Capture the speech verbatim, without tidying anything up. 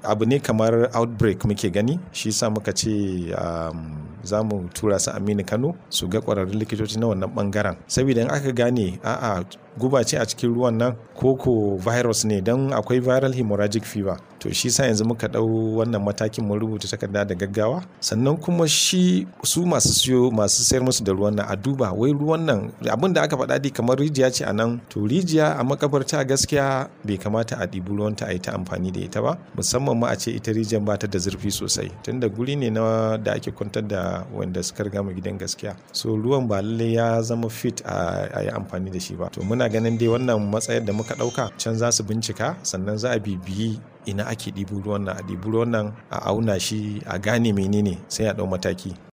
abu ne kamar outbreak muke gani, shi sa muka ce um, za mu tura su Aminu Kano su ga ƙwararrun likitoci na wannan ɓangaren. Saboda in aka gane a'a guba ce a cikin ruwan nan koko virus ne, don akwai viral hemorrhagic fever, to shi sa yanzu muka ɗau wannan matakin mun rubuta takarda da gaggawa. Sannan kuma shi su masu siyo masu sayar musu da ruwan nan a duba wai ruwan nan abin da aka faɗa dai kamar rijiya ce a nan, to rijiya a makabarta gaskiya bai kamata a ɗibi ruwanta a yi ta amfani da ita ba, musamman ma a ce ita rijiyar ba ta da zurfi sosai, tunda guri ne na da ake kwantar da wanda suka riga mu gidan gaskiya, so ruwan ba lallai ya zama fit a yi amfani da shi ba. To muna ganin dai wannan matsayar da muka ɗauka can za su bincika, sannan za a bibiyi ina ake ɗibo ruwan nan, a ɗibi ruwan nan a auna shi a gane menene sai a ɗau mataki.